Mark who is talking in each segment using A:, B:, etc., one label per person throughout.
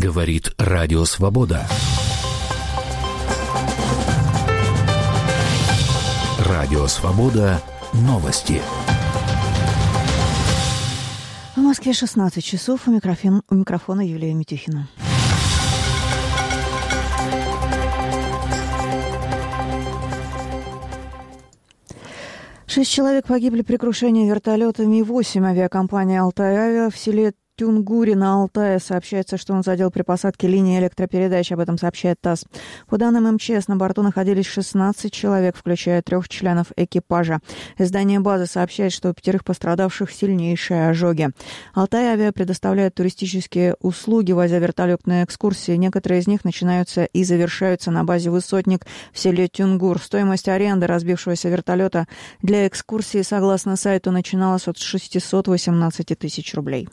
A: Говорит Радио Свобода. Радио Свобода. Новости.
B: В Москве 16 часов. У микрофона Юлия Митюхина. Шесть человек погибли при крушении вертолета Ми-8 авиакомпании «Алтай-Авиа» в селе Тюнгури на Алтае. Сообщается, что он задел при посадке линии электропередач. Об этом сообщает ТАСС. По данным МЧС, на борту находились 16 человек, включая 3 членов экипажа. Издание «База» сообщает, что у 5 пострадавших сильнейшие ожоги. «Алтай-Авиа» предоставляет туристические услуги, возя вертолетные экскурсии. Некоторые из них начинаются и завершаются на базе «Высотник» в селе Тюнгур. Стоимость аренды разбившегося вертолета для экскурсии, согласно сайту, начиналась от 618 тысяч рублей.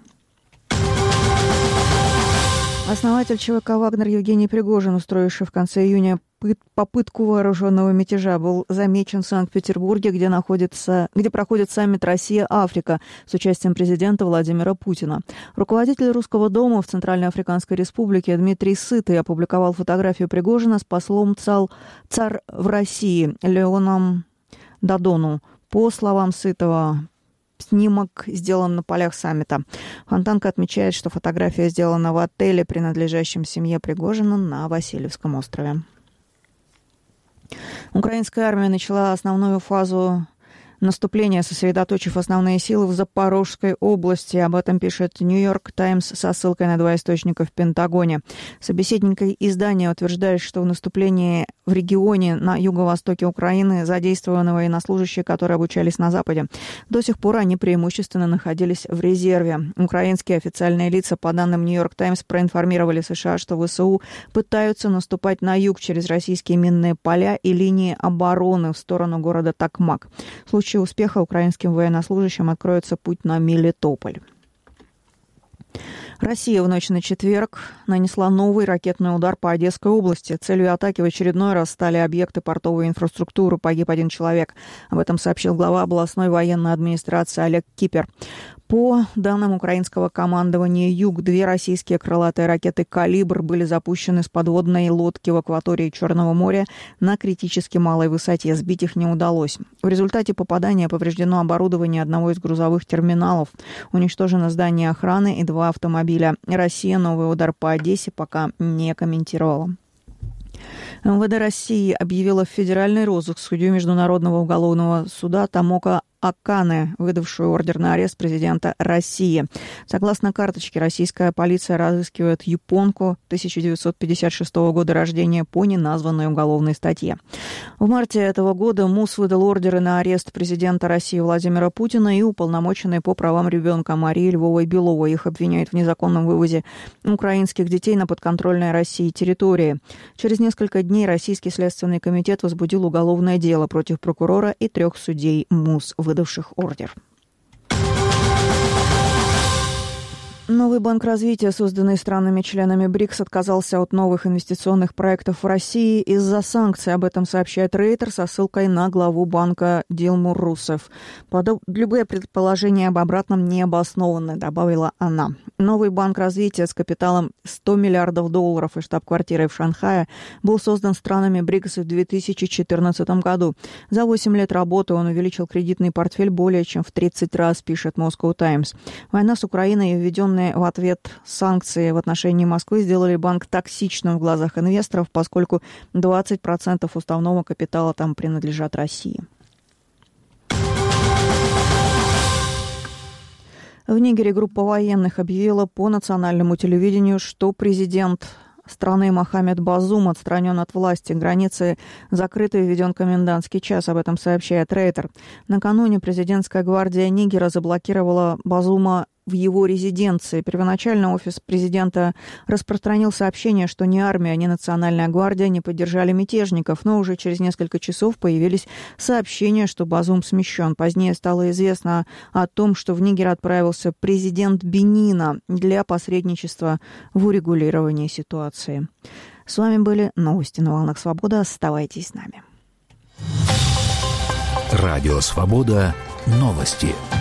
B: Основатель ЧВК «Вагнер» Евгений Пригожин, устроивший в конце июня попытку вооруженного мятежа, был замечен в Санкт-Петербурге, где проходит саммит «Россия-Африка» с участием президента Владимира Путина. Руководитель Русского дома в Центральноафриканской Республике Дмитрий Сытый опубликовал фотографию Пригожина с послом ЦАР в России Леоном Дадону. По словам Сытого, снимок сделан на полях саммита. Фонтанка отмечает, что фотография сделана в отеле, принадлежащем семье Пригожина на Васильевском острове. Украинская армия начала основную фазу наступления, сосредоточив основные силы в Запорожской области. Об этом пишет «Нью-Йорк Таймс» со ссылкой на 2 источника в Пентагоне. Собеседники издания утверждают, что в наступлении в регионе на юго-востоке Украины задействованы военнослужащие, которые обучались на Западе. До сих пор они преимущественно находились в резерве. Украинские официальные лица, по данным «Нью-Йорк Таймс», проинформировали США, что ВСУ пытаются наступать на юг через российские минные поля и линии обороны в сторону города Токмак. В случае успеха украинским военнослужащим откроется путь на Мелитополь. Россия в ночь на четверг нанесла новый ракетный удар по Одесской области. Целью атаки в очередной раз стали объекты портовой инфраструктуры. Погиб 1 человек. Об этом сообщил глава областной военной администрации Олег Кипер. По данным украинского командования «Юг», 2 российские крылатые ракеты «Калибр» были запущены с подводной лодки в акватории Черного моря на критически малой высоте. Сбить их не удалось. В результате попадания повреждено оборудование одного из грузовых терминалов. Уничтожено здание охраны и 2 автомобиля. Россия новый удар по Одессе пока не комментировала. МВД России объявила в федеральный розыск судью Международного уголовного суда Томоко Акане, выдавшую ордер на арест президента России. Согласно карточке, российская полиция разыскивает японку 1956 года рождения по неназванной уголовной статье. В марте этого года МУС выдал ордеры на арест президента России Владимира Путина и уполномоченной по правам ребенка Марии Львовой-Беловой. Их обвиняют в незаконном вывозе украинских детей на подконтрольной России территории. Через несколько дней Российский следственный комитет возбудил уголовное дело против прокурора и 3 судей МУС, выдавших ордер. Новый банк развития, созданный странами-членами БРИКС, отказался от новых инвестиционных проектов в России из-за санкций. Об этом сообщает Рейтер со ссылкой на главу банка Дилму Русеф. Любые предположения об обратном не обоснованы, добавила она. Новый банк развития с капиталом $100 миллиардов и штаб-квартирой в Шанхае был создан странами БРИКС в 2014 году. За 8 лет работы он увеличил кредитный портфель более чем в 30 раз, пишет Moscow Times. Война с Украиной и введенные в ответ санкции в отношении Москвы сделали банк токсичным в глазах инвесторов, поскольку 20% уставного капитала там принадлежат России. В Нигере группа военных объявила по национальному телевидению, что президент страны Мохаммед Базум отстранен от власти. Границы закрыты и введен комендантский час. Об этом сообщает Рейтер. Накануне президентская гвардия Нигера заблокировала Базума в его резиденции. Первоначально офис президента распространил сообщение, что ни армия, ни национальная гвардия не поддержали мятежников, но уже через несколько часов появились сообщения, что Базум смещен. Позднее стало известно о том, что в Нигер отправился президент Бенина для посредничества в урегулировании ситуации. С вами были новости на волнах Свободы. Оставайтесь с нами.
A: Радио Свобода. Новости.